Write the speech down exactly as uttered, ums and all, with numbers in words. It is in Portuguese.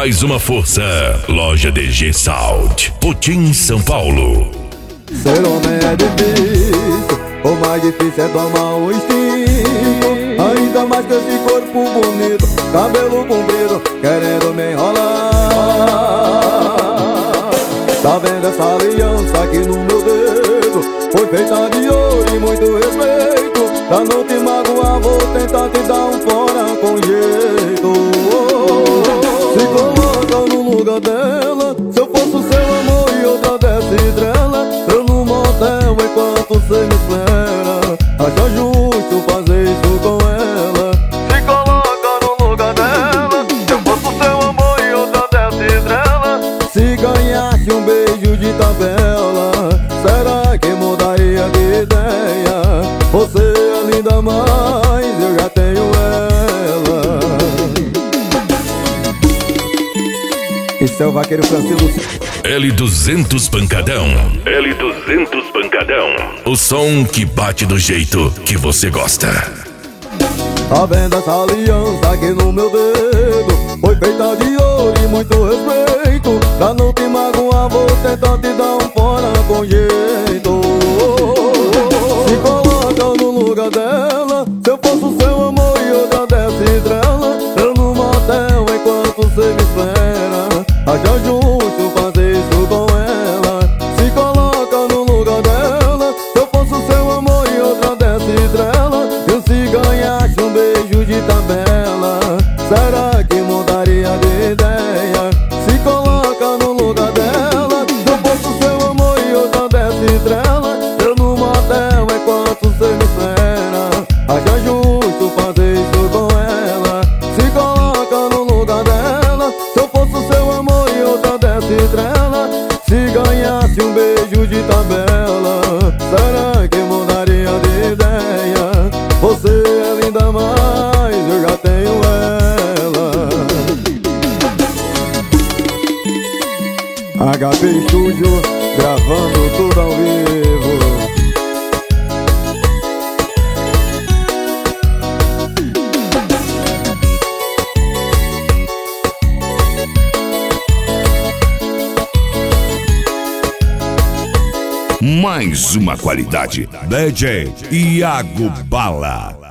mais uma força. Loja D G Sound, Potim, São Paulo. Ser homem é difícil, o mais difícil é domar o instinto. Ainda mais com esse corpo bonito, cabelo comprido, querendo me enrolar. Tá vendo essa aliança aqui no meu dedo? Foi feita de ouro e muito respeito. Pra não te magoar vou tentar te dar um fora com jeito. Se coloca no lugar dela, se eu fosse o seu amor e outra dessa estrela, eu no motel enquanto cê me espera. Acha justo fazer isso com ela? Se coloca no lugar dela, se eu fosse o seu amor e outra dessa estrela, se ganhasse um beijo de tabela, será que mudaria de ideia? Você é linda, mas eu já tenho ela. Esse é o vaqueiro Francisco L duzentos Pancadão. L duzentos Pancadão. O som que bate do jeito que você gosta. Tá vendo essa aliança aqui no meu dedo? Foi feita de ouro e muito respeito. Pra não te magoar vou tentar te dar um fora com jeito. Se coloca no lugar dela, se eu fosse o seu amor e outra dessa estrela, eu no motel enquanto cê me espera. Acha justo fazer isso com ela? Se coloca no lugar dela, se eu fosse o seu amor e outra dessa estrela, eu se ganhasse um beijo de tabela, será que mudaria de ideia? Se coloca no lugar dela, se eu fosse o seu amor e outra dessa estrela, eu no motel enquanto cê me espera. Acha justo fazer isso com ela? Se coloca no lugar dela, se eu fosse o seu amor e outra dessa estrela, se ganhasse um beijo de tabela, será que mudaria de ideia? Você é linda, mas eu já tenho ela. H P Studio, gravando tudo ao vivo. Mais uma qualidade. D J Iago Bala.